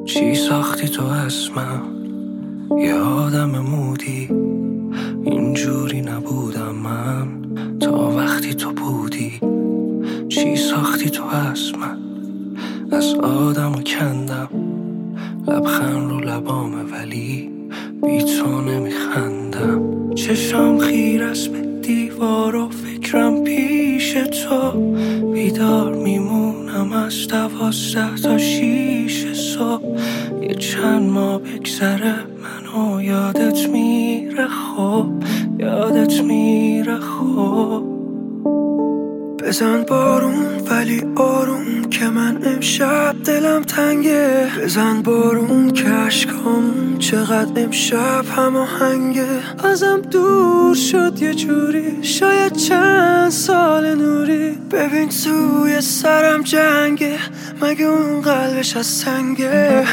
چی ساختی تو از من؟ یه آدم مودی، اینجوری نبودم من تا وقتی تو بودی. چی ساختی تو از من؟ از آدمو کندم، لبخند رو لبامه ولی بی تو نمیخندم. چشم خیر است به دیوار و فکرم پیش تو، بیدار میمونم از 12 تا 6 صبح. یه چند ماه بگذره منو یادت میره، خب یادت میره. خب بزن بارون ولی آروم که من امشب دلم تنگه. بزن بارون که عشقام چقدر امشب هماهنگه. ازم دور شد یه جوری، شاید چند سال نوری. ببین توی سرم جنگه، مگه اون قلبش از سنگه؟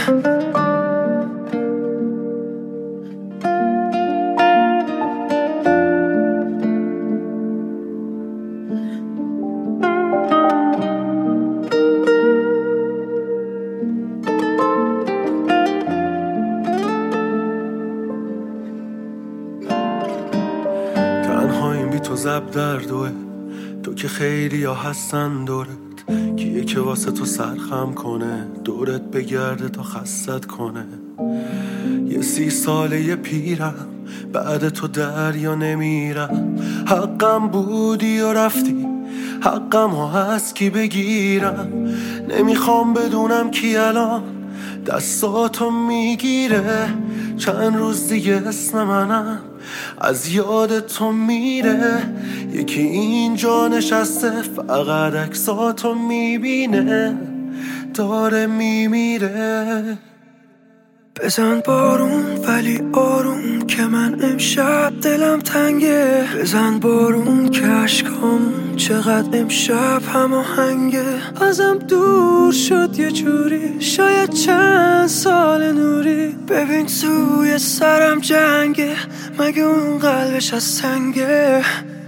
تنهاییم بی تو زب در دوه، تو که خیلی ها هستن دورت. کیه که واسه تو سرخم کنه، دورت بگرده تا خستت کنه. یه 30 ساله یه پیرم، بعد تو دریا نمیرم. حقم بودی و رفتی، حقم ها هست کی بگیرم. نمیخوام بدونم کی الان دستاتو میگیره. چند روز دیگه اسم منم از یاد تو میره. یکی اینجا نشسته فقط عکساتو میبینه، داره میمیره. بزن بارون ولی آروم که من امشب دلم تنگه. بزن بارون که عشقام چقدر امشب هماهنگه. ازم دور شد یه جوری، شاید چند سال نوری. ببین توی سرم جنگه، مگه اون قلبش از سنگه؟